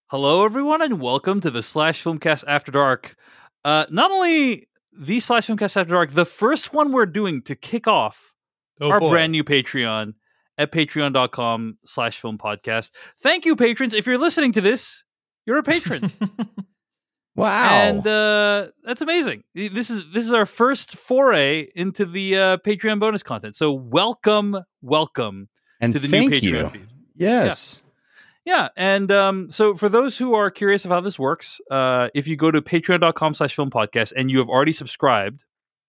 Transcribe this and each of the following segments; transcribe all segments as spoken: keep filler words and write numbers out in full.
Hello, everyone, and welcome to the Slash Filmcast After Dark. Uh, not only the Slash Filmcast After Dark, the first one we're doing to kick off Oh, our boy. brand new Patreon at patreon.com slash film podcast. Thank you, patrons. If you're listening to this, you're a patron. Wow. And uh, that's amazing. This is this is our first foray into the uh, Patreon bonus content. So welcome, welcome and to the thank new Patreon you. feed. Yes. Yeah, and um, so for those who are curious of how this works, uh, if you go to patreon.com slash film podcast and you have already subscribed,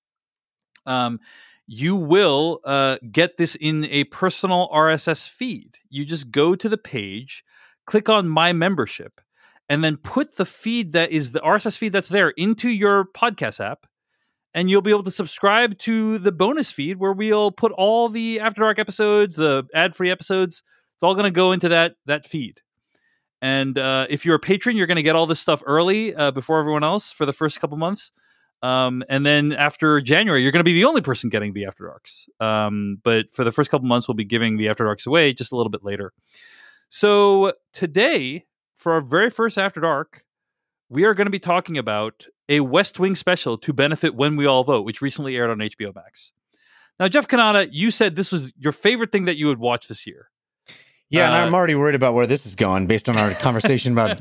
um, you will uh, get this in a personal R S S feed. You just go to the page, click on My Membership, and then put the feed that is the R S S feed that's there into your podcast app, and you'll be able to subscribe to the bonus feed where we'll put all the After Dark episodes, the ad-free episodes. It's all going to go into that that feed. And uh, if you're a patron, you're going to get all this stuff early uh, before everyone else for the first couple months. Um, and then after January, you're going to be the only person getting the After Darks. Um, but for the first couple months, we'll be giving the After Darks away just a little bit later. So today, for our very first After Dark, we are going to be talking about a West Wing special to benefit When We All Vote, which recently aired on H B O Max. Now, Jeff Kanata, you said this was your favorite thing that you would watch this year. Yeah, Uh, and I'm already worried about where this is going based on our conversation about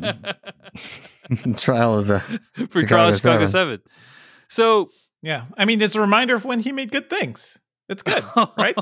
trial of the for Chicago Trial of Chicago seven. seven. So, Yeah. I mean, it's a reminder of when he made good things. It's good, right?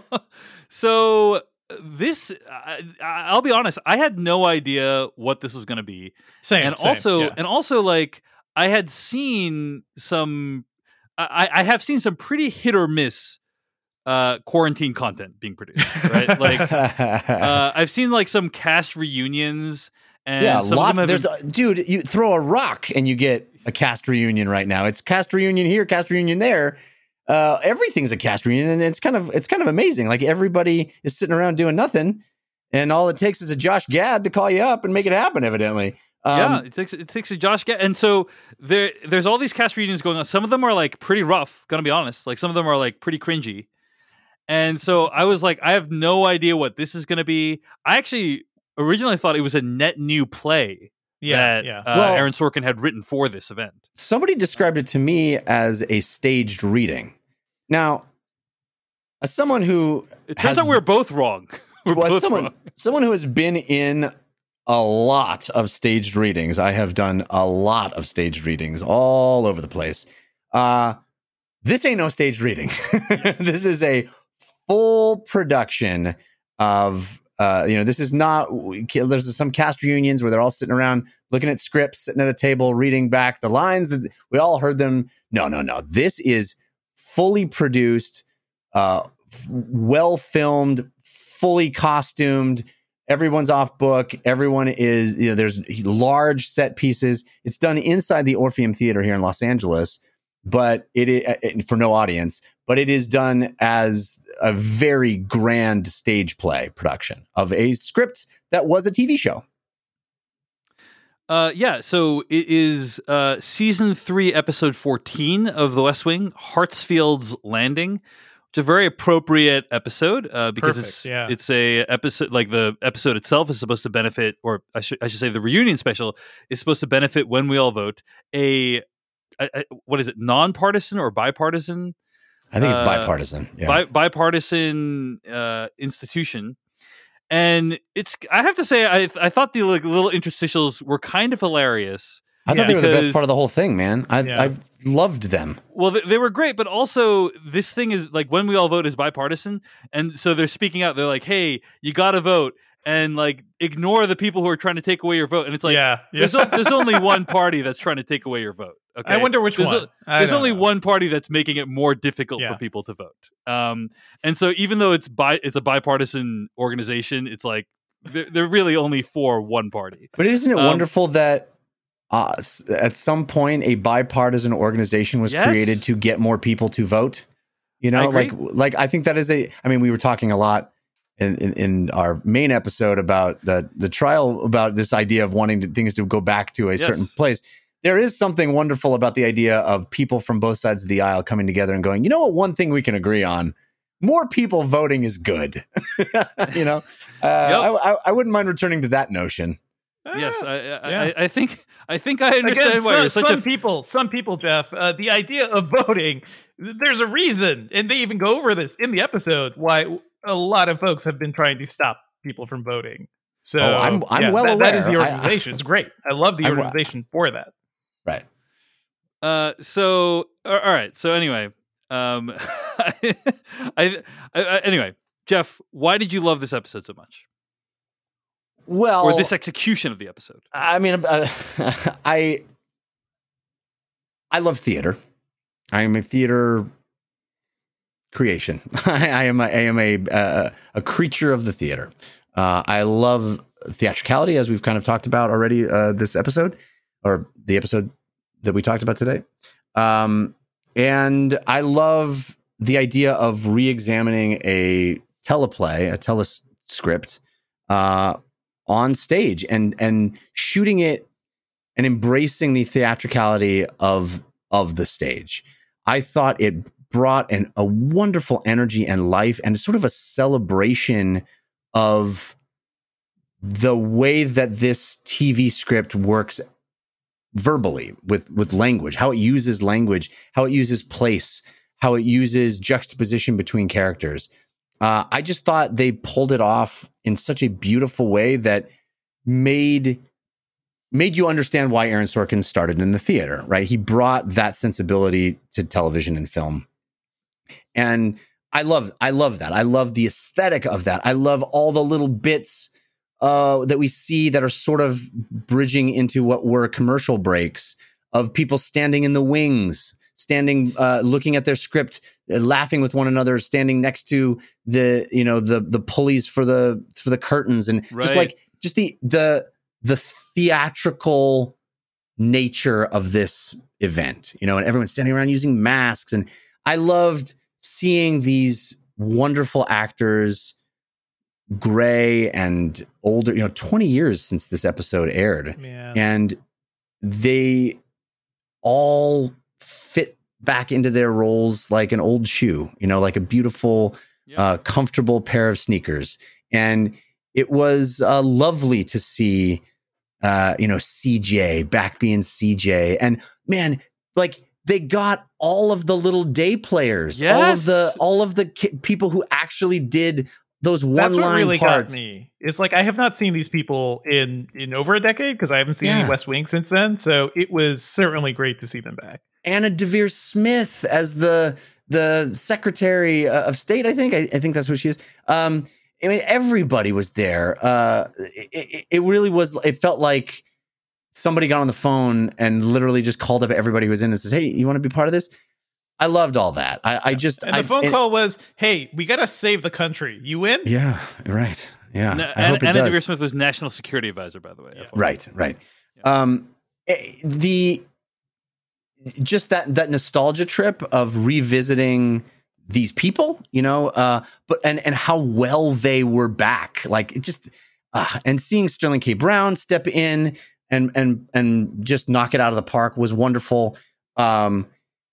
so this, I, I'll be honest, I had no idea what this was going to be, Same. and same, also, yeah. and also, like I had seen some, I, I have seen some pretty hit or miss uh, quarantine content being produced, right? Like, uh, I've seen like some cast reunions, and yeah, some lots. of them have There's been- a, dude, you throw a rock and you get a cast reunion right now. It's cast reunion here, cast reunion there. Uh, everything's a cast reunion, and it's kind of it's kind of amazing. Like everybody is sitting around doing nothing, and all it takes is a Josh Gad to call you up and make it happen. Evidently, um, yeah, it takes it takes a Josh Gad, and so there there's all these cast reunions going on. Some of them are like pretty rough, gonna be honest. Like some of them are like pretty cringy, and so I was like, I have no idea what this is gonna be. I actually originally thought it was a net new play Yeah. that yeah. uh, Well- Aaron Sorkin had written for this event. somebody described it to me as a staged reading. Now, as someone who It turns has out we're both wrong. We're well, both someone wrong. someone who has been in a lot of staged readings. I have done a lot of staged readings all over the place. Uh, this ain't no staged reading. This is a full production of, uh, you know, this is not, there's some cast reunions where they're all sitting around looking at scripts, sitting at a table, reading back the lines that we all heard them. No, no, no. This is fully produced, uh, f- well filmed, fully costumed. Everyone's off book. Everyone is, you know, there's large set pieces. It's done inside the Orpheum Theater here in Los Angeles, but it is for no audience, but it is done as a very grand stage play production of a script that was a T V show. Uh, yeah, so it is uh, season three, episode fourteen of The West Wing, Hartsfield's Landing. It's a very appropriate episode uh, because Perfect, it's yeah. it's a episode like the episode itself is supposed to benefit, or I should I should say the reunion special is supposed to benefit When We All Vote, a, a, a what is it, nonpartisan or bipartisan? I think it's Uh, bipartisan. Yeah. Bi- bipartisan uh, institution. And it's, I have to say, I I thought the like little interstitials were kind of hilarious. I thought yeah, they were the best because- part of the whole thing, man. I, Yeah. I've loved them. Well, they, they were great, but also this thing is like When We All Vote is bipartisan, and so they're speaking out. They're like, "Hey, you got to vote," and like ignore the people who are trying to take away your vote. And it's like, yeah. yeah. there's o- there's only one party that's trying to take away your vote. Okay, I wonder which there's one. o- I there's don't only know. one party that's making it more difficult Yeah. for people to vote. Um, and so even though it's bi- it's a bipartisan organization, it's like they're, they're really only for one party. But isn't it Um, wonderful that uh, s- at some point a bipartisan organization was Yes. created to get more people to vote? You know, I like agree. like I think that is a. I mean, we were talking a lot in, in, in our main episode about the the trial about this idea of wanting to, things to go back to a Yes. certain place. There is something wonderful about the idea of people from both sides of the aisle coming together and going, you know what, one thing we can agree on, more people voting is good. You know, uh, I, I, I wouldn't mind returning to that notion. Yes, Ah, I, I, yeah. I, I think I think I understand Again, why some, you're such some a people, some people, Jeff, uh, the idea of voting, there's a reason, and they even go over this in the episode, why a lot of folks have been trying to stop people from voting. So, Oh, I'm I'm yeah, well that, that is aware. the I- organization. It's great. I love the I'm- organization for that. Right. Uh, so all right. So anyway, um, I, I, I, anyway, Jeff, why did you love this episode so much, Well, or this execution of the episode? I mean, uh, I I love theater. I am a theater creation. I, I am a, I am a uh, a creature of the theater. Uh, I love theatricality, as we've kind of talked about already uh, this episode, or the episode that we talked about today. Um, and I love the idea of re-examining a teleplay, a telescript, uh, on stage and and shooting it and embracing the theatricality of of the stage. I thought it brought an, a wonderful energy and life and sort of a celebration of the way that this T V script works verbally with, with language, how it uses language, how it uses place, how it uses juxtaposition between characters. Uh, I just thought they pulled it off in such a beautiful way that made made you understand why Aaron Sorkin started in the theater, right? He brought that sensibility to television and film. And I love, I love that. I love the aesthetic of that. I love all the little bits uh, that we see that are sort of bridging into what were commercial breaks of people standing in the wings, standing, uh, looking at their script, uh, laughing with one another, standing next to the, you know, the the pulleys for the for the curtains, and Right. just like just the the the theatrical nature of this event, you know, and everyone's standing around using masks. And I loved seeing these wonderful actors, gray and older, you know, twenty years since this episode aired. Man. And they all fit back into their roles like an old shoe, you know, like a beautiful, Yeah. uh, comfortable pair of sneakers. And it was uh, lovely to see Uh, you know, C J back being C J, and man, like they got all of the little day players, Yes. all of the all of the ki- people who actually did those one That's what line really parts. got me. It's like I have not seen these people in in over a decade because I haven't seen Yeah. any West Wing since then. So it was certainly great to see them back. Anna Devere Smith as the the Secretary of State, I think. I, I think that's what she is. Um, I mean, everybody was there. Uh, it, it, it really was. It felt like somebody got on the phone and literally just called up everybody who was in and says, "Hey, you want to be part of this?" I loved all that. I, I just And the I, phone and- call was, "Hey, we got to save the country. You in?" Yeah, right. Yeah, No, I Anna, hope it Anna does. Devere Smith was National Security Advisor, by the way. Yeah. F Y I. Right, right. Um, eh, the just that that nostalgia trip of revisiting these people, you know, uh, but and and how well they were back, like it just uh, and seeing Sterling K. Brown step in and and and just knock it out of the park was wonderful. Um,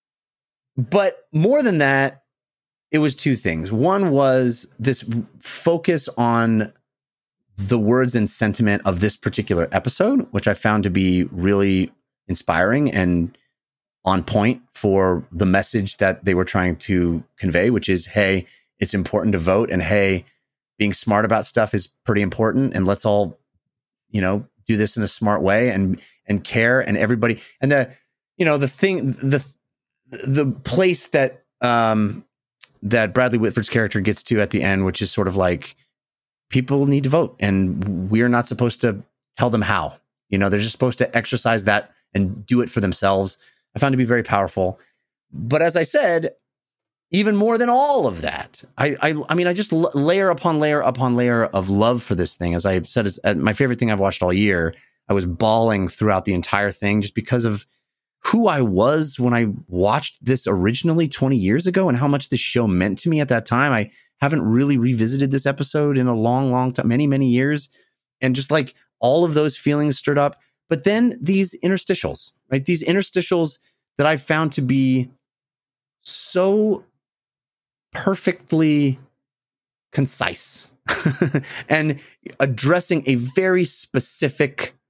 but more than that, it was two things. One was this focus on the words and sentiment of this particular episode, which I found to be really inspiring and on point for the message that they were trying to convey, which is, hey, it's important to vote, and hey, being smart about stuff is pretty important, and let's all, you know, do this in a smart way and and care, and everybody, and the, you know, the thing, the the place that um that Bradley Whitford's character gets to at the end, which is sort of like, people need to vote, and we're not supposed to tell them how. You know, they're just supposed to exercise that and do it for themselves. I found to be very powerful. But as I said, even more than all of that, I I, I mean, I just l- layer upon layer upon layer of love for this thing. As I said, it's uh, my favorite thing I've watched all year. I was bawling throughout the entire thing just because of who I was when I watched this originally twenty years ago and how much this show meant to me at that time. I haven't really revisited this episode in a long, long time, many, many years. And just like all of those feelings stirred up. But then these interstitials, right? These interstitials that I found to be so perfectly concise and addressing a very specific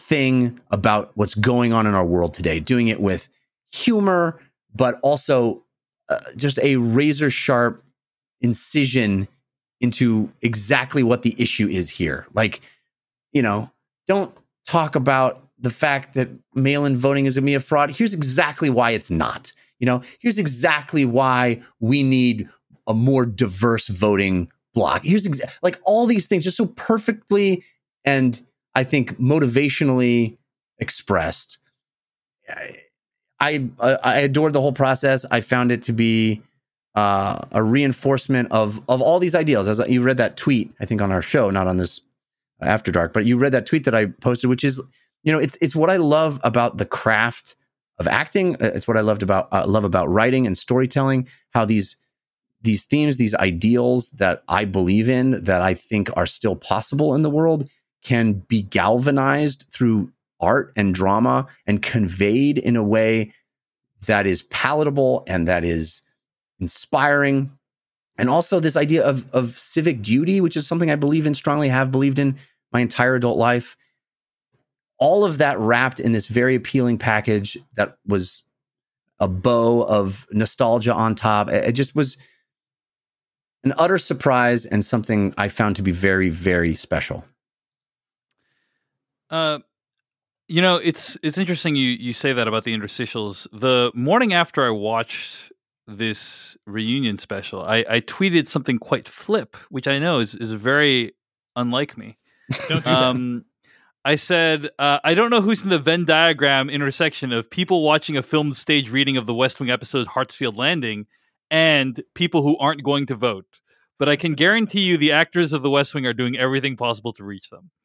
thing about what's going on in our world today, doing it with humor, but also uh, just a razor sharp incision into exactly what the issue is here. Like, you know, don't talk about the fact that mail-in voting is going to be a fraud. Here's exactly why it's not. You know, here's exactly why we need a more diverse voting block. Here's exa- like all these things just so perfectly and I think motivationally expressed. I, I I adored the whole process. I found it to be uh, a reinforcement of of all these ideals. As you read that tweet, I think on our show, not on this After Dark, but you read that tweet that I posted, which is, you know, it's it's what I love about the craft of acting. It's what I loved about uh, love about writing and storytelling. How these these themes, these ideals that I believe in, that I think are still possible in the world, can be galvanized through art and drama and conveyed in a way that is palatable and that is inspiring. And also this idea of, of civic duty, which is something I believe in, strongly have believed in my entire adult life. All of that wrapped in this very appealing package that was a bow of nostalgia on top. It just was an utter surprise and something I found to be very, very special. Uh, you know, it's it's interesting you you say that about the interstitials. The morning after I watched this reunion special, I, I tweeted something quite flip, which I know is is very unlike me. Don't do um, I said, uh, I don't know who's in the Venn diagram intersection of people watching a filmed stage reading of the West Wing episode Hartsfield Landing and people who aren't going to vote. But I can guarantee you the actors of the West Wing are doing everything possible to reach them.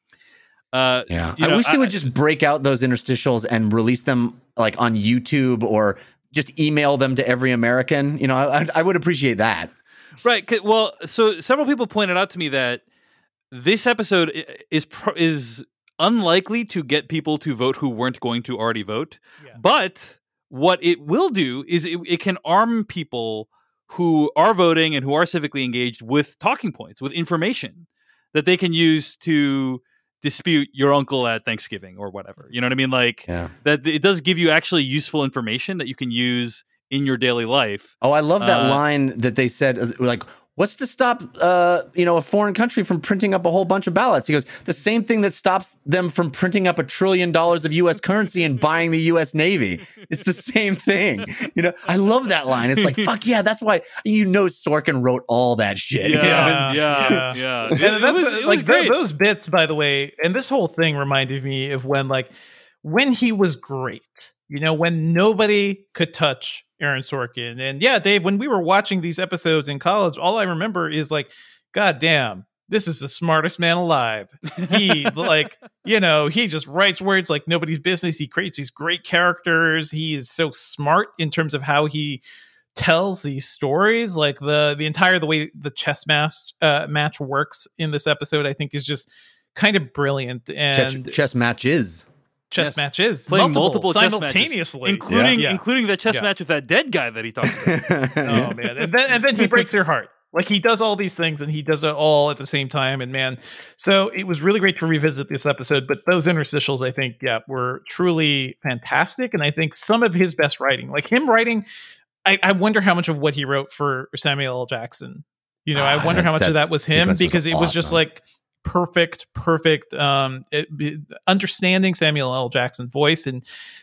Uh, yeah, you I know, wish they I, would just break out those interstitials and release them like on YouTube or just email them to every American. You know, I, I would appreciate that. Right. 'Cause- Well, so several people pointed out to me that this episode i- is pro- is unlikely to get people to vote who weren't going to already vote. Yeah. But what it will do is it, it can arm people who are voting and who are civically engaged with talking points, with information that they can use to dispute your uncle at Thanksgiving or whatever. You know what I mean? Like Yeah. that it does give you actually useful information that you can use in your daily life. Oh, I love that Uh, line that they said, uh, like, what's to stop, uh, you know, a foreign country from printing up a whole bunch of ballots? He goes, the same thing that stops them from printing up a trillion dollars of U S currency and buying the U S Navy. It's the same thing. You know, I love that line. It's like, fuck yeah, that's why, you know, Sorkin wrote all that shit. Yeah, You know, yeah, it's- yeah. yeah. It, And it that's was, what- it was like tho- great. those bits, by the way, and this whole thing reminded me of when, like, when he was great. You know, when nobody could touch Aaron Sorkin. And yeah, Dave, when we were watching these episodes in college, all I remember is like, God damn, this is the smartest man alive. He like, you know, he just writes words like nobody's business. He creates these great characters. He is so smart in terms of how he tells these stories. Like the the entire the way the chess match uh, match works in this episode, I think is just kind of brilliant. And chess, chess matches. chess Yes. matches Playing multiple, multiple chess matches, simultaneously, including Yeah. including that chess Yeah. match with that dead guy that he talked about. Oh man, and then and then he breaks your heart. Like he does all these things and he does it all at the same time. And man, so it was really great to revisit this episode. But those interstitials, I think, yeah, were truly fantastic. And I think some of his best writing, like him writing, I, I wonder how much of what he wrote for Samuel L. Jackson. You know, Ah, I wonder how much of that that was him sequence was because it was just awesome. like perfect, perfect um it, it- understanding Samuel L. Jackson's voice and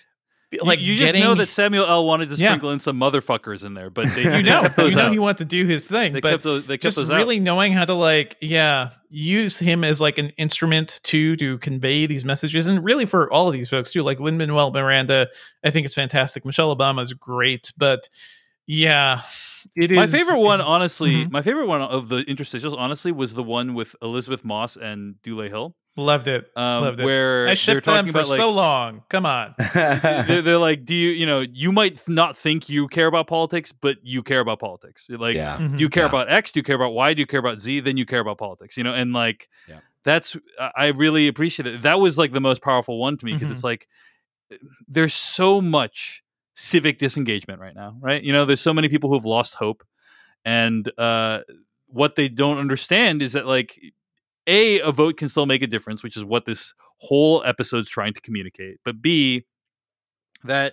like you, you just getting, know that Samuel L. wanted to Yeah. sprinkle in some motherfuckers in there, but they you know, kept those you know out. he wanted to do his thing, They but kept those. They kept just those really out. knowing how to like, yeah, use him as like an instrument to to convey these messages, and really for all of these folks too. Like Lin-Manuel Miranda, I think it's fantastic. Michelle Obama is great, but yeah, it is My favorite one, honestly, Mhm. my favorite one of the interstitials, honestly, was the one with Elizabeth Moss and Dule Hill, Loved it, um, loved it. where I they're shipped them talking for about like so long. Come on, they're, they're like, do you, you know, you might not think you care about politics, but you care about politics. You're like, yeah. Mhm. do you care Yeah. about X? Do you care about Y? Do you care about Z? Then you care about politics, you know? And like, Yeah. that's, I I really appreciate it. That was like the most powerful one to me because Mhm. it's like, there's so much civic disengagement right now, right? You know, there's so many people who've lost hope. And uh, what they don't understand is that like, A, a vote can still make a difference, which is what this whole episode's trying to communicate. But B, that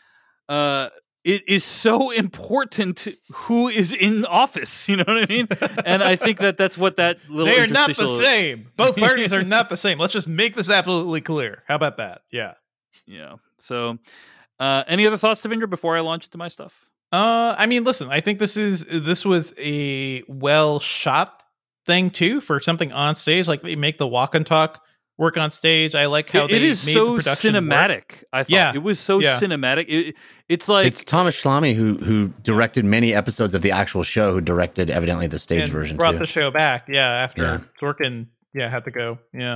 uh, it is so important who is in office. You know what I mean? And I think that that's what that little They are not the interstitial- same. Both parties are not the same. Let's just make this absolutely clear. How about that? Yeah. Yeah. So, uh, any other thoughts, Devindra, before I launch into my stuff? Uh, I mean, listen, I think this is this was a well shot thing too for something on stage. Like they make the walk and talk work on stage. I like how It- they it is made so the production cinematic. work. I thought Yeah. it was so Yeah. cinematic. It, it's like It's Thomas Schlamme who who directed many episodes of the actual show, who directed evidently the stage and version brought too. the show back. Yeah, after Yeah. Sorkin, yeah, had to go. Yeah.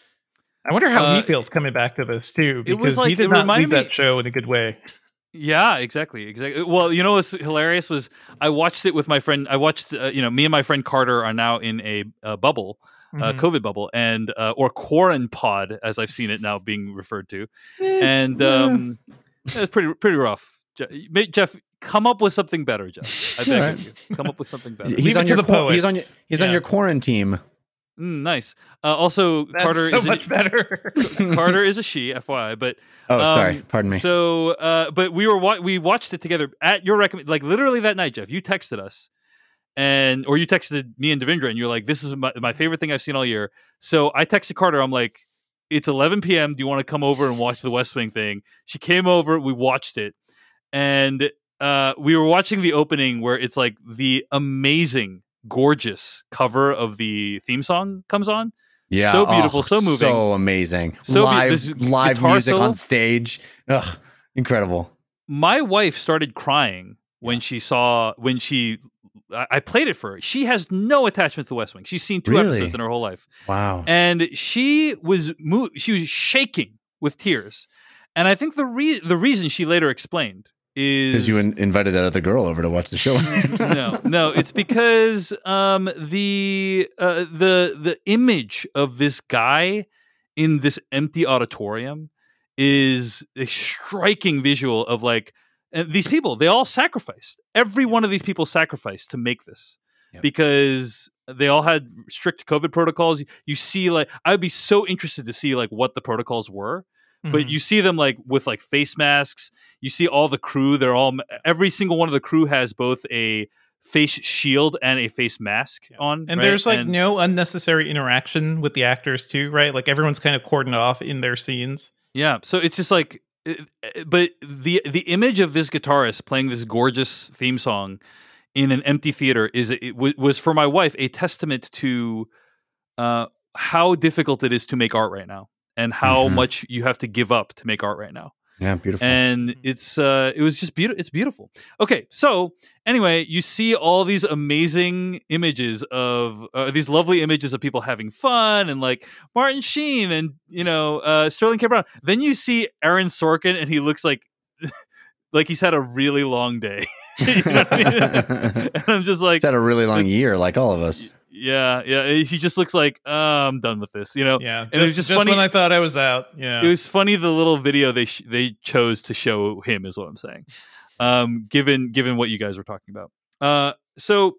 I wonder how Uh, he feels coming back to this too, it was because like- he it did not reminded leave me- that show in a good way. Yeah, exactly, exactly. Well, you know what's hilarious was I watched it with my friend. I watched, uh, you know, me and my friend Carter are now in a, a bubble, uh, Mhm. COVID bubble, and uh, or quarantine pod, as I've seen it now being referred to, and um, it's pretty pretty rough. Je- ma- Jeff, come up with something better, Jeff. I beg All of you, come up with something better. He's Leave on it to your the quar- he's on your poets. he's on Yeah. your quarantine. Mm, nice. Uh, also, That's Carter so is much a, better. Carter is a she, F Y I. But Oh, um, sorry. Pardon me. So, uh, but we were wa- we watched it together at your recommend, like literally that night, Jeff. You texted us, and or you texted me and Devindra, and you're like, "This is my, my favorite thing I've seen all year." So I texted Carter. I'm like, "It's eleven p.m. Do you want to come over and watch the West Wing thing?" She came over. We watched it, and uh, we were watching the opening where it's like the amazing, gorgeous cover of the theme song comes on. Yeah, so beautiful, oh, so moving. so amazing. So be- live this live guitar music solo? on stage. Ugh, incredible. My wife started crying when she saw when she I I played it for her. She has no attachment to the West Wing. She's seen two Really? episodes in her whole life, Wow. and she was mo- she was shaking with tears. And I think the re- the reason she later explained is Because you in- invited that other girl over to watch the show. no, no, it's because um, the uh, the the image of this guy in this empty auditorium is a striking visual of like and these people. They all sacrificed. Every one of these people sacrificed to make this Yep. because they all had strict COVID protocols. You see, like I'd be so interested to see like what the protocols were. But Mhm. you see them like with like face masks. You see all the crew. They're all every single one of the crew has both a face shield and a face mask on. And right? there's like And- no unnecessary interaction with the actors too, right? Like everyone's kind of cordoned off in their scenes. yeah. So it's just like, it- it- but the the image of this guitarist playing this gorgeous theme song in an empty theater is it w- was for my wife a testament to uh, how difficult it is to make art right now and how Mhm. much you have to give up to make art right now. Yeah, beautiful. And it's uh it was just beautiful. It's beautiful. Okay, so anyway, you see all these amazing images of uh, these lovely images of people having fun and like Martin Sheen and you know uh Sterling K. Brown. Then you see Aaron Sorkin and he looks like like he's had a really long day. You know what I mean? And I'm just like It's had a really long year, like all of us. yeah, yeah. He just looks like uh, I'm done with this. You know, Yeah, it was just, just just funny- when I thought I was out. Yeah, it was funny the little video they sh- they chose to show him is what I'm saying. Um, given given what you guys were talking about, uh, so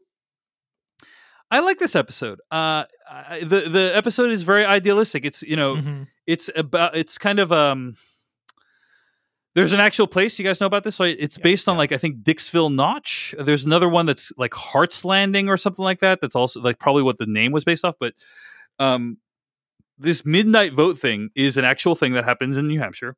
I like this episode. Uh, I, the the episode is very idealistic. It's you know Mhm. it's about it's kind of um. There's an actual place. You guys know about this? So it's Yeah, based on yeah. like I think Dixville Notch. There's another one that's like Hearts Landing or something like that. That's also like probably what the name was based off. But um, this midnight vote thing is an actual thing that happens in New Hampshire.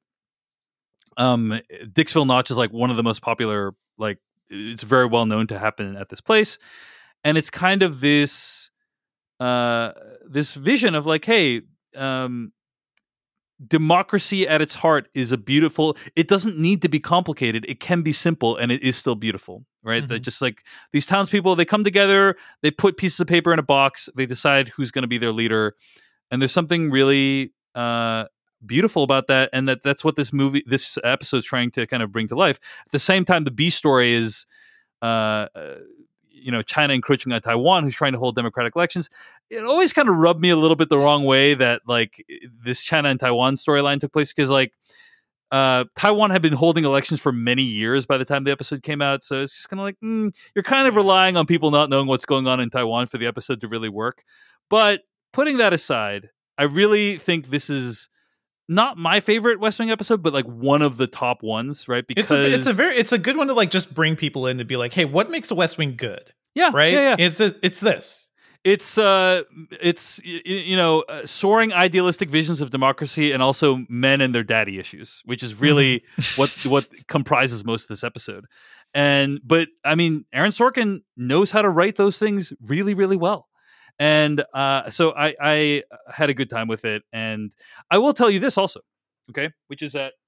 Um, Dixville Notch is like one of the most popular. Like it's very well known to happen at this place, and it's kind of this uh this vision of like, hey, um. democracy at its heart is a beautiful it doesn't need to be complicated, it can be simple and it is still beautiful, right? That Mhm. just like these townspeople, they come together, they put pieces of paper in a box, they decide who's going to be their leader, and there's something really uh beautiful about that, and that that's what this movie this episode is trying to kind of bring to life. At the same time, the B story is uh, uh you know, China encroaching on Taiwan, who's trying to hold democratic elections. It always kind of rubbed me a little bit the wrong way that like this China and Taiwan storyline took place because like uh, Taiwan had been holding elections for many years by the time the episode came out. So it's just kind of like, mm, you're kind of relying on people not knowing what's going on in Taiwan for the episode to really work. But putting that aside, I really think this is not my favorite West Wing episode, but like one of the top ones, right? Because it's a, it's a very it's a good one to like just bring people in to be like, hey, what makes the West Wing good? Yeah, right. Yeah, yeah. It's it's this. It's uh, it's you know, uh, soaring idealistic visions of democracy, and also men and their daddy issues, which is really mm-hmm. what what comprises most of this episode. And but I mean, Aaron Sorkin knows how to write those things really, really well. And uh, so I, I had a good time with it. And I will tell you this also, okay, which is that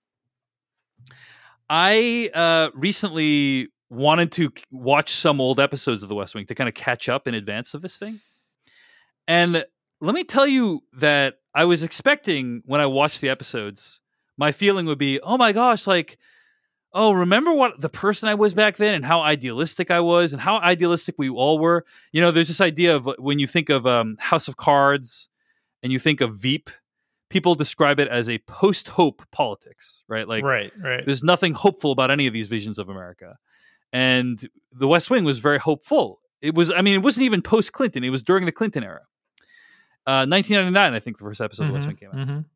I uh, recently wanted to watch some old episodes of The West Wing to kind of catch up in advance of this thing. And let me tell you that I was expecting when I watched the episodes, my feeling would be, oh my gosh, like, oh, remember what the person I was back then and how idealistic I was and how idealistic we all were. You know, there's this idea of when you think of um, House of Cards and you think of Veep, people describe it as a post-hope politics, right? Like, right, right. There's nothing hopeful about any of these visions of America. And The West Wing was very hopeful. It was, I mean, it wasn't even post-Clinton. It was during the Clinton era. Uh, nineteen ninety-nine, I think the first episode mm-hmm, of The West Wing came out. Mm-hmm.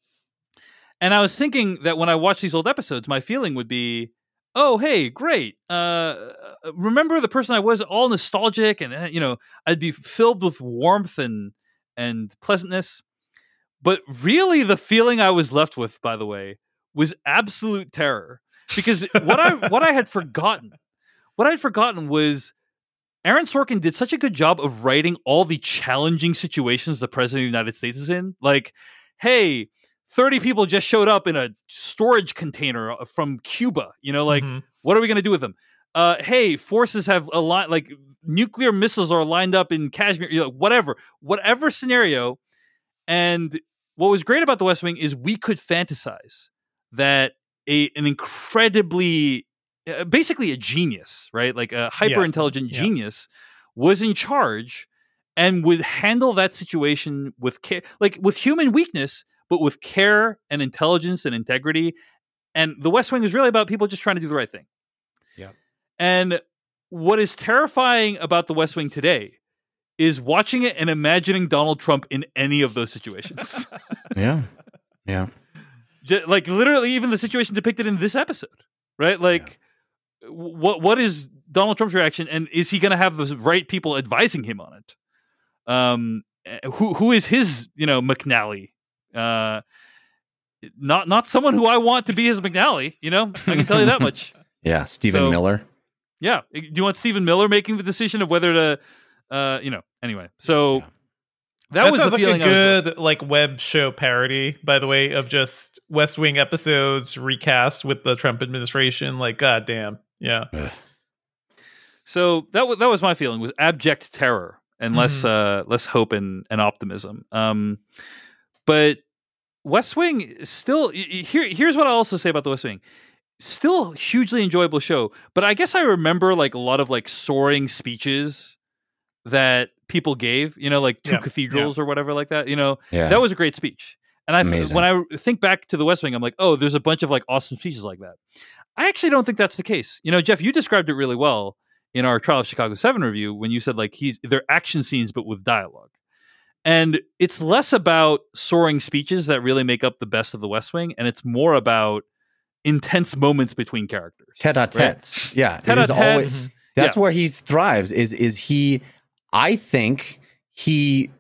And I was thinking that when I watch these old episodes, my feeling would be, oh, hey, great. Uh, remember the person I was, all nostalgic, and, you know, I'd be filled with warmth and and pleasantness. But really the feeling I was left with, by the way, was absolute terror. Because what I what I had forgotten, what I had forgotten was Aaron Sorkin did such a good job of writing all the challenging situations the president of the United States is in. Like, hey, thirty people just showed up in a storage container from Cuba. You know, like, mm-hmm. what are we going to do with them? Uh, hey, forces have a lot, like nuclear missiles are lined up in Kashmir, you know, whatever, whatever scenario. And what was great about The West Wing is we could fantasize that a an incredibly, uh, basically a genius, right? Like a hyper intelligent yeah. genius yeah. was in charge and would handle that situation with care, like with human weakness, but with care and intelligence and integrity. And The West Wing is really about people just trying to do the right thing. Yeah. And what is terrifying about The West Wing today is watching it and imagining Donald Trump in any of those situations. yeah. Yeah. Just, like literally even the situation depicted in this episode, right? Like yeah. what what is Donald Trump's reaction, and is he going to have the right people advising him on it? Um, who who is his, you know, McNally? Uh, not not someone who I want to be his McNally, you know, I can tell you that much. Yeah, Stephen so, Miller. Yeah, do you want Stephen Miller making the decision of whether to, uh, you know? Anyway, so yeah. that, that was sounds the like feeling a good I was, like web show parody, by the way, of just West Wing episodes recast with the Trump administration. Like, goddamn, yeah. Ugh. So that was that was my feeling, was abject terror and mm-hmm. less uh, less hope and, and optimism. Um, but West Wing still here. Here's what I'll also say about the West Wing. Still hugely enjoyable show, but I guess I remember like a lot of like soaring speeches that people gave, you know, like two yeah. cathedrals yeah. or whatever like that. You know, yeah. that was a great speech. And I, Amazing. when I think back to the West Wing, I'm like, oh, there's a bunch of like awesome speeches like that. I actually don't think that's the case. You know, Jeff, you described it really well in our Trial of Chicago seven review when you said like he's they're action scenes but with dialogue. And it's less about soaring speeches that really make up the best of the West Wing, and it's more about intense moments between characters. Tete-a-tetes. Right? Yeah. Tete-a-tetes. Always, that's yeah. where he thrives, is is he, I think he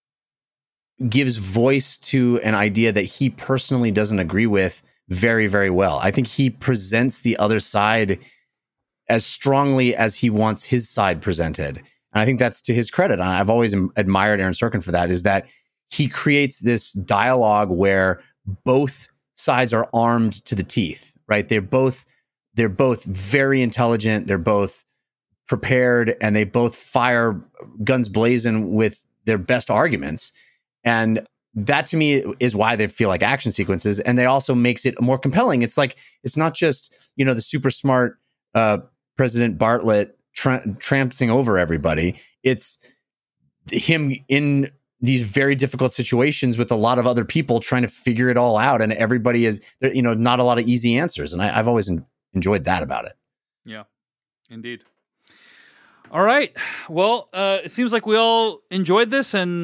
gives voice to an idea that he personally doesn't agree with very, very well. I think he presents the other side as strongly as he wants his side presented. And I think that's to his credit. And I've always admired Aaron Sorkin for that, is that he creates this dialogue where both sides are armed to the teeth, right? They're both, they're both very intelligent. They're both prepared, and they both fire guns blazing with their best arguments. And that to me is why they feel like action sequences. And they also makes it more compelling. It's like, it's not just, you know, the super smart uh, President Bartlett tra- tramping over everybody. It's him in these very difficult situations with a lot of other people trying to figure it all out. And everybody is, you know, not a lot of easy answers. And I, I've always en- enjoyed that about it. Yeah, indeed. All right. Well, uh, it seems like we all enjoyed this, and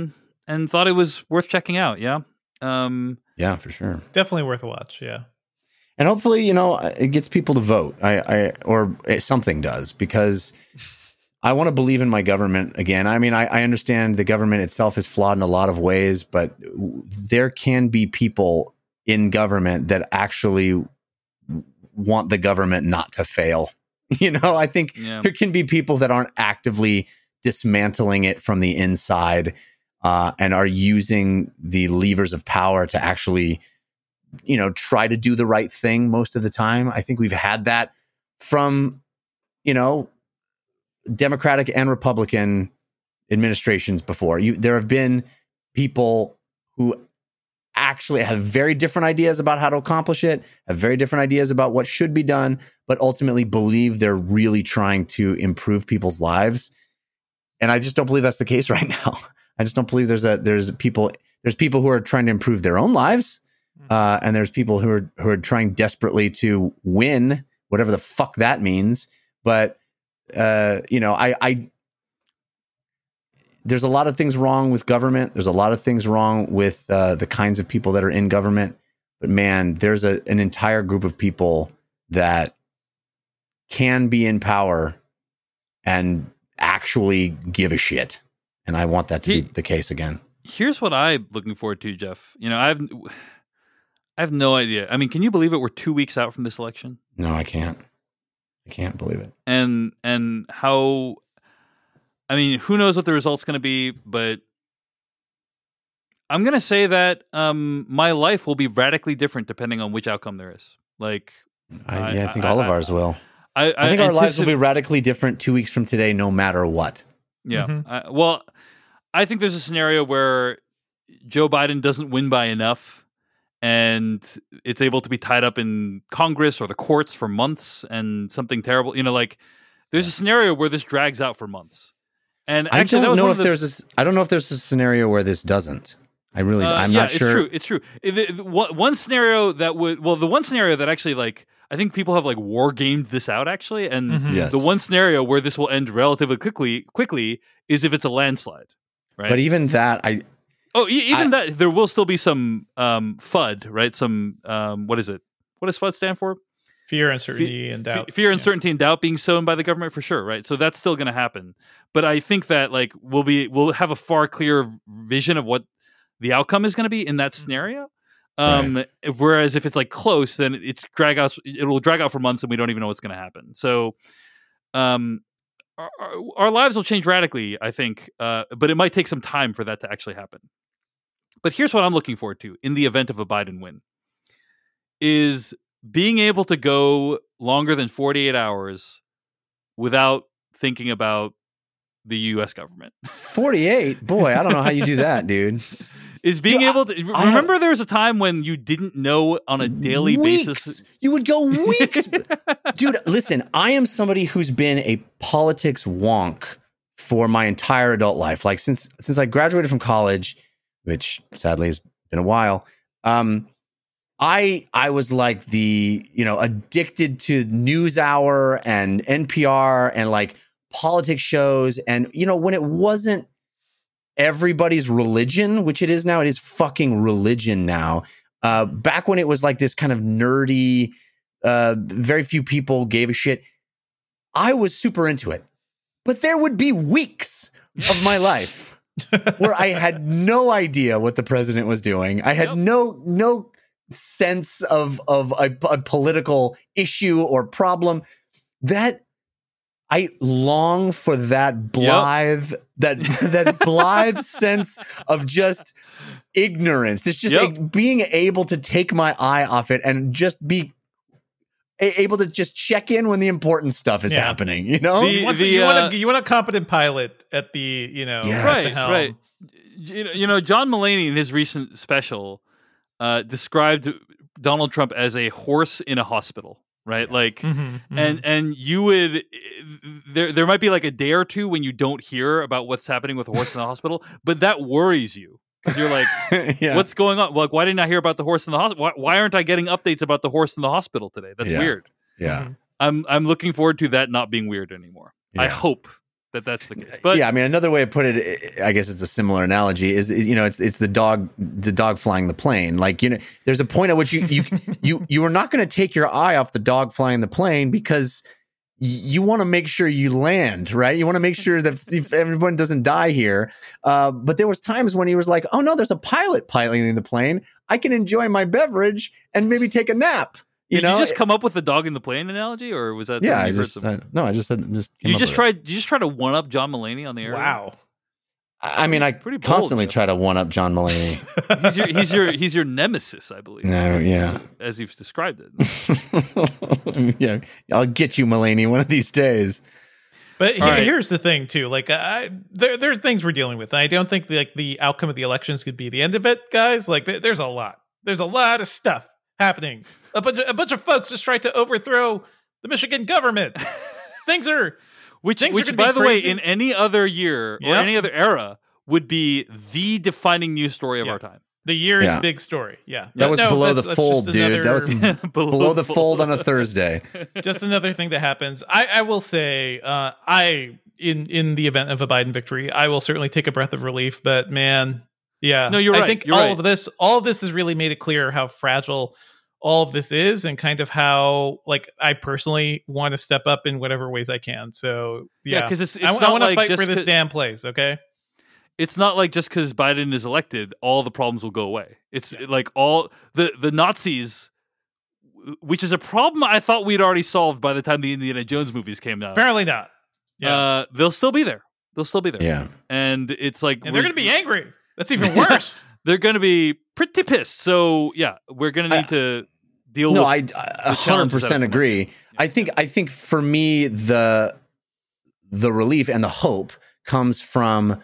and thought it was worth checking out. Yeah. Um, Yeah, for sure. Definitely worth a watch. Yeah. And hopefully, you know, it gets people to vote. I, I or something does, because I want to believe in my government again. I mean, I, I understand the government itself is flawed in a lot of ways, but there can be people in government that actually want the government not to fail. You know, I think Yeah. there can be people that aren't actively dismantling it from the inside uh, and are using the levers of power to actually, you know, try to do the right thing most of the time. I think we've had that from, you know, Democratic and Republican administrations before. You, there have been people who actually have very different ideas about how to accomplish it, have very different ideas about what should be done, but ultimately believe they're really trying to improve people's lives. And I just don't believe that's the case right now. I just don't believe there's a there's people there's people who are trying to improve their own lives. Uh, and there's people who are who are trying desperately to win, whatever the fuck that means. But uh, you know, I, I there's a lot of things wrong with government. There's a lot of things wrong with uh, the kinds of people that are in government. But man, there's a, an entire group of people that can be in power and actually give a shit. And I want that to He, be the case again. Here's what I'm looking forward to, Jeff. You know, I've I have no idea. I mean, can you believe it? We're two weeks out from this election. No, I can't. I can't believe it. And and how, I mean, who knows what the result's going to be, but I'm going to say that um, my life will be radically different depending on which outcome there is. Like, I, yeah, I think I, all I, of ours will. I, I, I think our lives will anticip- be radically different two weeks from today, no matter what. Yeah. Mm-hmm. I, well, I think there's a scenario where Joe Biden doesn't win by enough, and it's able to be tied up in Congress or the courts for months, and something terrible. You know, like there's a scenario where this drags out for months. And I actually, that don't was know one if of the, there's a, I don't know if there's a scenario where this doesn't. I really, uh, I'm yeah, not sure. It's true. It's true. If it- if one one scenario that would, well, the one scenario that actually, like, I think people have like war gamed this out actually, and Mhm. Yes. the one scenario where this will end relatively quickly, quickly is if it's a landslide, right? But even that, I oh, e- even I- that, there will still be some um, FUD, right? Some um, what is it? What does FUD stand for? Fear, uncertainty, and Fe- doubt. Fear, Yeah. uncertainty, and doubt being sown by the government for sure, right? So that's still going to happen. But I think that like we'll be we'll have a far clearer vision of what the outcome is going to be in that scenario. Um, if, whereas if it's like close, then it's drag out. It will drag out for months, and we don't even know what's going to happen. So, um, our, our, our lives will change radically, I think. Uh, but it might take some time for that to actually happen. But here's what I'm looking forward to in the event of a Biden win: is being able to go longer than forty-eight hours without thinking about the U S government. forty-eight, boy, I don't know how you do that, dude. Is being Dude, able to I- I remember there was a time when you didn't know on a daily weeks. basis. You would go weeks. Dude, listen, I am somebody who's been a politics wonk for my entire adult life. Like since since I graduated from college, which sadly has been a while. Um, I I was like the, you know, addicted to NewsHour and N P R and like politics shows. And, you know, when it wasn't everybody's religion, which it is now, it is fucking religion now. Uh, back when it was like this kind of nerdy, uh, very few people gave a shit, I was super into it. But there would be weeks of my life where I had no idea what the president was doing. I had Yep. no no sense of of a, a political issue or problem. That I long for that blithe, that that blithe sense of just ignorance. It's just Yep. like being able to take my eye off it and just be a- able to just check in when the important stuff is Yeah. happening. You know, The- You want, the, you, want uh, a, you want a competent pilot at the, you know, Yes. at the Right, helm. right. You know, you know, John Mulaney in his recent special uh, described Donald Trump as a horse in a hospital, right? Like, Mhm, mhm. and and you would there there might be like a day or two when you don't hear about what's happening with a horse in the hospital, but that worries you because you're like, yeah. what's going on? Like, why didn't I hear about the horse in the hospital? Why, why aren't I getting updates about the horse in the hospital today? That's Yeah. weird. yeah. Mhm. I'm I'm looking forward to that not being weird anymore. I Yeah. hope that that's the case. But yeah, I mean, another way to put it, I guess it's a similar analogy. Is, is you know, it's it's the dog, the dog flying the plane. Like, you know, there's a point at which you you you you are not going to take your eye off the dog flying the plane because you want to make sure you land, right? You want to make sure that if everyone doesn't die here. Uh, but there was times when he was like, "Oh no, there's a pilot piloting the plane. I can enjoy my beverage and maybe take a nap." You Did know, you just come up with the dog in the plane analogy, or was that? Yeah, something I you heard just some- I, no, I just said just came you up just with it. tried. You just tried to one up John Mulaney on the air. Wow. I mean, I Pretty bold, constantly Joe. try to one up John Mulaney. He's your he's your he's your nemesis, I believe. No, yeah. as you've described it. Yeah, I'll get you, Mulaney, one of these days. But he- All right. here's the thing, too. Like, I, there, there's things we're dealing with. And I don't think like the outcome of the elections could be the end of it, guys. Like, there, there's a lot. There's a lot of stuff happening. A bunch of a bunch of folks just tried to overthrow the Michigan government. Things are Which, Things are which gonna be by the way, crazy. in any other year or Yep. any other era, would be the defining news story of Yeah. our time. the year's Yeah. big story. Yeah, That was No, below that's- the that's fold, just dude. That was another- below the fold on a Thursday. just another thing that happens. I, I will say, uh, I in in the event of a Biden victory, I will certainly take a breath of relief. But man, yeah, No, you're I right. think You're all right. of this, all of this has really made it clear how fragile all of this is, and kind of how, like, I personally want to step up in whatever ways I can. So Yeah, yeah, because it's it's I, not I want to like fight just for this 'cause- damn place. Okay, it's not like just because Biden is elected, all the problems will go away. It's like all the the Nazis, which is a problem I thought we'd already solved by the time the Indiana Jones movies came out. apparently not. Yeah, Uh, they'll still be there. They'll still be there. Yeah. And it's like and they're we're- going to be angry. That's even worse. They're going to be pretty pissed. So yeah, we're going to need I- to deal No, with. I a the hundred challenges that percent come up. agree. Yeah. I think I think for me the the relief and the hope comes from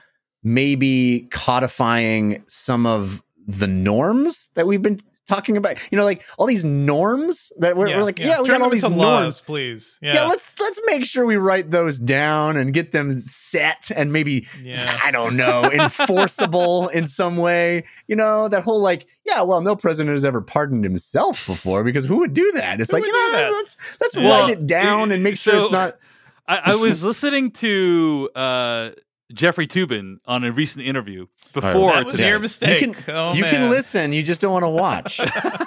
maybe codifying some of the norms that we've been talking about. You know, like all these norms that we're, we're like, yeah, we Turn got all them these into norms. laws, please. Yeah, Yeah. let's let's make sure we write those down and get them set and maybe Yeah. I don't know, enforceable in some way. You know, that whole like, yeah, well, no president has ever pardoned himself before because who would do that? It's Who like, would you know, do that? let's let's Well, write it down and make sure so- it's not. I, I was listening to uh, Jeffrey Toobin on a recent interview before. that was today. your mistake. You can oh, you man. can listen, you just don't want to watch.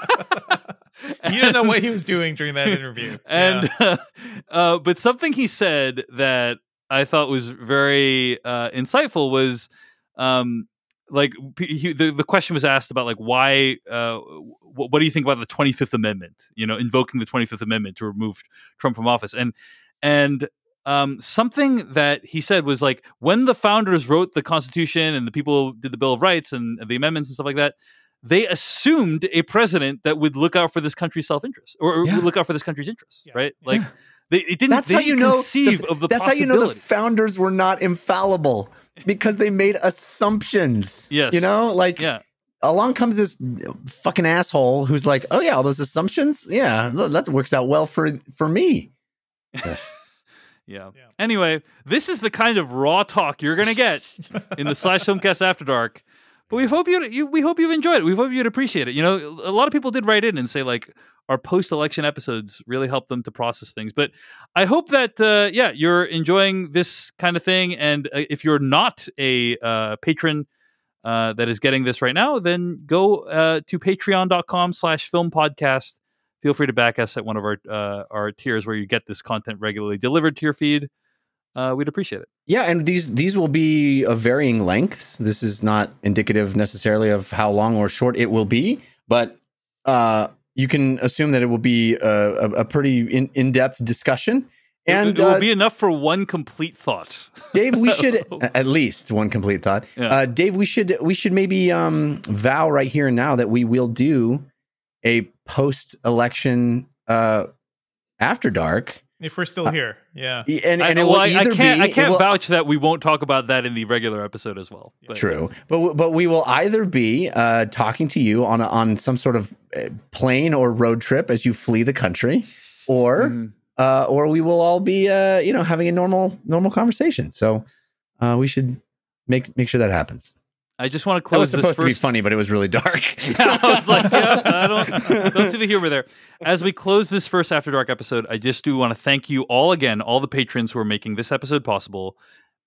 You don't know what he was doing during that interview. and Yeah. uh, uh, but something he said that I thought was very uh, insightful was um, like p- he, the the question was asked about like why uh, what, what do you think about the twenty-fifth Amendment? You know, invoking the twenty-fifth Amendment to remove Trump from office, and and um, something that he said was like when the founders wrote the Constitution and the people did the Bill of Rights and the amendments and stuff like that. They assumed a president that would look out for this country's self-interest or, or Yeah. would look out for this country's interests, Yeah. right? Like Yeah. they it didn't. That's they how you didn't know conceive the, of the That's how you know the possibility. founders were not infallible because they made assumptions. Yes. You know, like Yeah, along comes this fucking asshole who's like, "Oh yeah, all those assumptions, yeah, th- that works out well for for me." yeah. Yeah. Anyway, this is the kind of raw talk you're gonna get in the Slash Filmcast After Dark. But we hope you, you we hope you've enjoyed it. We hope you'd appreciate it. You know, a lot of people did write in and say like our post-election episodes really helped them to process things. But I hope that uh, yeah, you're enjoying this kind of thing. And uh, if you're not a uh, patron uh, that is getting this right now, then go uh, to patreon.com slash film podcast. Feel free to back us at one of our uh, our tiers where you get this content regularly delivered to your feed. Uh, we'd appreciate it. Yeah, and these these will be of varying lengths. This is not indicative necessarily of how long or short it will be, but uh, you can assume that it will be a, a, a pretty in, in-depth discussion. And it, it will uh, be enough for one complete thought. Dave, we should at least one complete thought. Yeah. Uh, Dave, we should we should maybe um, vow right here and now that we will do a post-election uh, after dark. If we're still here, yeah. And, and I, it well, will I, I either can't. be I can't it will- vouch that we won't talk about that in the regular episode as well. But True, but but we will either be uh, talking to you on a, on some sort of uh, plane or road trip as you flee the country, or Mhm. uh, or we will all be uh, you know having a normal normal conversation. So uh, we should make make sure that happens. I just want to That was close. supposed this to be first... funny, but it was really dark. I was like, yeah, I don't, don't see the humor there. As we close this first After Dark episode, I just do want to thank you all again, all the patrons who are making this episode possible.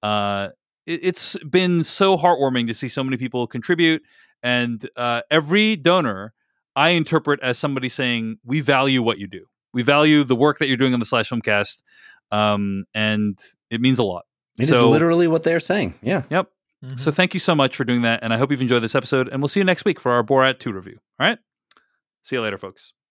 uh, it, it's been so heartwarming to see so many people contribute, and uh, every donor I interpret as somebody saying, we value what you do. We value the work that you're doing on the Slash Filmcast, um, and it means a lot. It so, is literally what they're saying. Yeah. Yep. Mm-hmm. So thank you so much for doing that, and I hope you've enjoyed this episode, and we'll see you next week for our Borat two review. All right? See you later, folks.